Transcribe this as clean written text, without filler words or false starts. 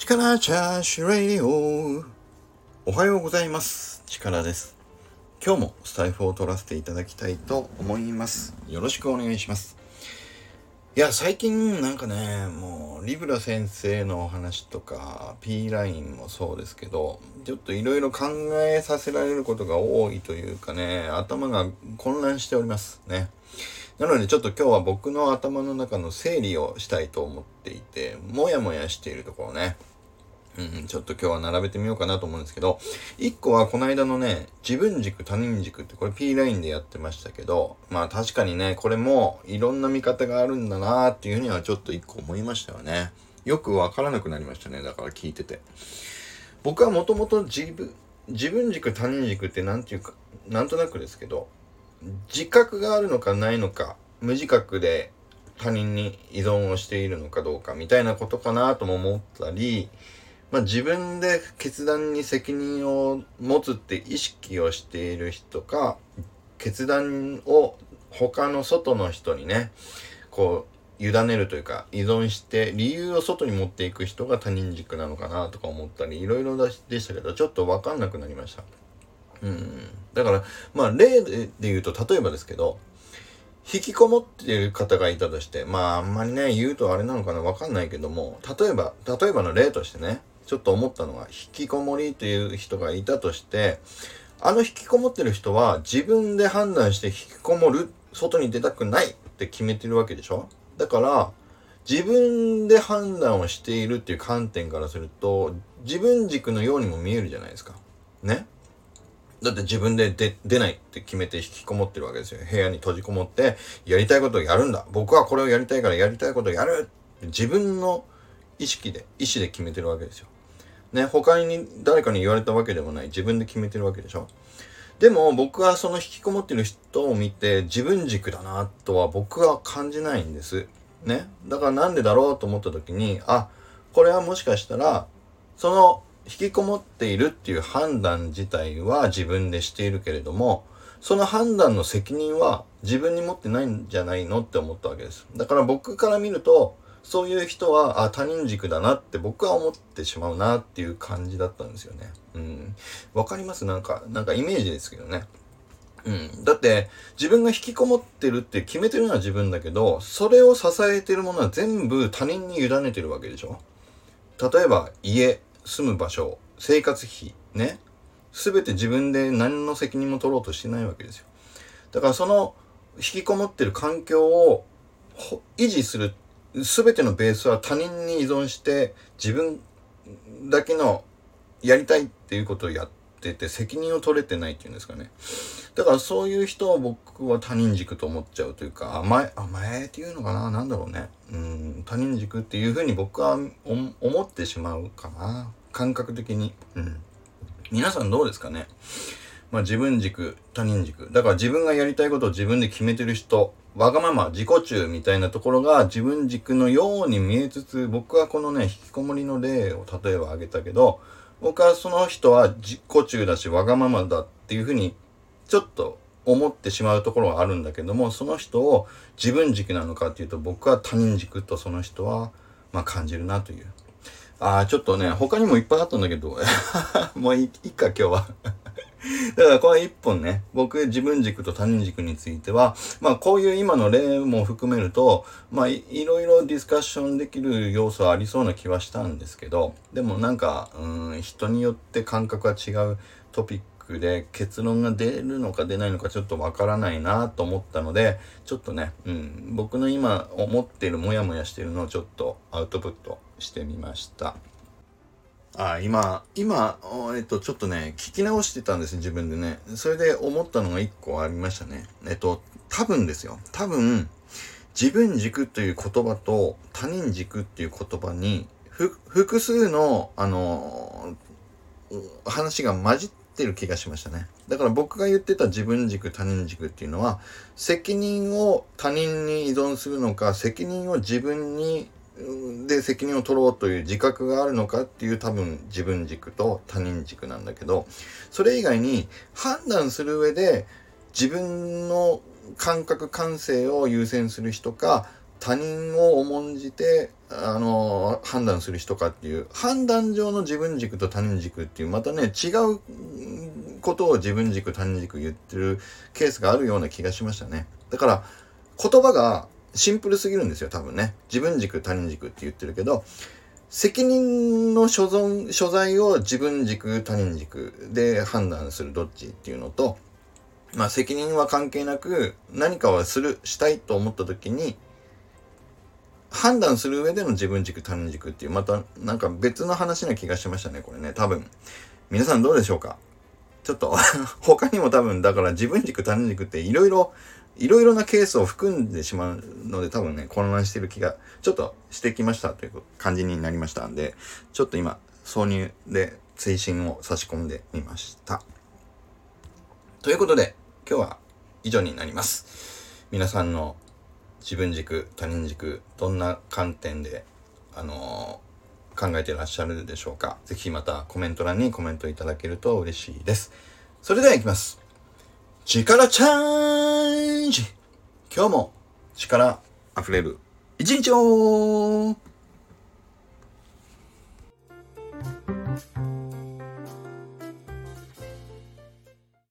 力チャーシュラディオ。おはようございます。力です。今日もスタイフを取らせていただきたいと思います。よろしくお願いします。いや、最近なんかね、もうリブラ先生のお話とか P ラインもそうですけど、ちょっといろいろ考えさせられることが多いというかね、頭が混乱しておりますね。なのでちょっと今日は僕の頭の中の整理をしたいと思っていて、もやもやしているところね、ちょっと今日は並べてみようかなと思うんですけど、一個はこの間のね、自分軸他人軸ってこれ P ラインでやってましたけど、まあ確かにね、これもいろんな見方があるんだなーっていうふうにはちょっと一個思いましたよね。よくわからなくなりましたね。だから聞いてて。僕はもともと自分軸他人軸ってなんていうか、なんとなくですけど、自覚があるのかないのか、無自覚で他人に依存をしているのかどうかみたいなことかなとも思ったり、自分で決断に責任を持つって意識をしている人か、決断を他の外の人にね、こう委ねるというか依存して理由を外に持っていく人が他人軸なのかなとか思ったり、いろいろでしたけど、ちょっと分かんなくなりました。だから例で言うと、例えばですけど、引きこもっている方がいたとして、あんまりね言うとあれなのかな、わかんないけども、例えばの例としてね、ちょっと思ったのが、引きこもりという人がいたとして、引きこもってる人は自分で判断して引きこもる、外に出たくないって決めてるわけでしょ。だから自分で判断をしているっていう観点からすると、自分軸のようにも見えるじゃないですかね。だって自分で出ないって決めて引きこもってるわけですよ。部屋に閉じこもってやりたいことをやるんだ、僕はこれをやりたいからやりたいことをやるって自分の意思で決めてるわけですよね。他に誰かに言われたわけでもない、自分で決めてるわけでしょ。でも僕はその引きこもってる人を見て自分軸だなとは僕は感じないんですね。だからなんでだろうと思った時に、これはもしかしたらその引きこもっているっていう判断自体は自分でしているけれども、その判断の責任は自分に持ってないんじゃないのって思ったわけです。だから僕から見ると、そういう人は他人軸だなって僕は思ってしまうなっていう感じだったんですよね。わかります？なんかイメージですけどね。だって自分が引きこもってるって決めてるのは自分だけど、それを支えてるものは全部他人に委ねてるわけでしょ。例えば家、住む場所、生活費ね、全て自分で何の責任も取ろうとしてないわけですよ。だからその引きこもってる環境を維持する全てのベースは他人に依存して、自分だけのやりたいっていうことをやってて責任を取れてないっていうんですかね。だからそういう人を僕は他人軸と思っちゃうというか、甘えっていうのかな、なんだろうね。他人軸っていうふうに僕は思ってしまうかな、感覚的に。皆さんどうですかね。自分軸、他人軸。だから自分がやりたいことを自分で決めてる人、わがまま、自己中みたいなところが自分軸のように見えつつ、僕はこのね、引きこもりの例を例えば挙げたけど、僕はその人は自己中だしわがままだっていうふうにちょっと思ってしまうところはあるんだけども、その人を自分軸なのかっていうと、僕は他人軸とその人は感じるなという。ちょっとね、他にもいっぱいあったんだけどもういいか今日はだからこの一本ね、僕自分軸と他人軸についてはこういう今の例も含めるといろいろディスカッションできる要素はありそうな気はしたんですけど、でも人によって感覚が違うトピックで結論が出るのか出ないのかちょっとわからないなと思ったので、ちょっとね、僕の今思っているモヤモヤしているのをちょっとアウトプットしてみました。今ちょっとね聞き直してたんです、自分でね。それで思ったのが一個ありましたね。多分自分軸という言葉と他人軸っていう言葉に複数の話が混じってる気がしましたね。だから僕が言ってた自分軸他人軸っていうのは、責任を他人に依存するのか、責任を自分にで責任を取ろうという自覚があるのかっていう、多分自分軸と他人軸なんだけど、それ以外に判断する上で自分の感覚感性を優先する人か、 他人を重んじて判断する人かっていう、判断上の自分軸と他人軸っていう、またね違うことを自分軸他人軸言ってるケースがあるような気がしましたね。だから言葉がシンプルすぎるんですよ、多分ね。自分軸他人軸って言ってるけど、責任の所在を自分軸他人軸で判断するどっちっていうのと、責任は関係なく何かはしたいと思った時に判断する上での自分軸他人軸っていう、またなんか別の話な気がしましたね、これね。多分皆さんどうでしょうか。ちょっと他にも多分だから自分軸他人軸っていろいろなケースを含んでしまうので、多分ね混乱してる気がちょっとしてきましたという感じになりましたんで、ちょっと今挿入で追伸を差し込んでみました。ということで今日は以上になります。皆さんの自分軸他人軸どんな観点で考えていらっしゃるでしょうか。ぜひまたコメント欄にコメントいただけると嬉しいです。それではいきます。力チャージ。今日も力あふれる一日を。